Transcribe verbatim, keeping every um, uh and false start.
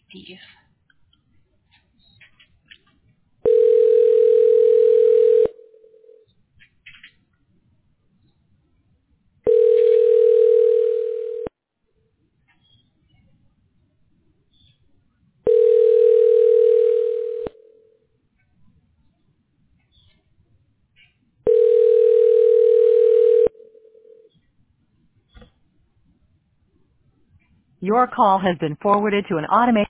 Steve. Your call has been forwarded to an automated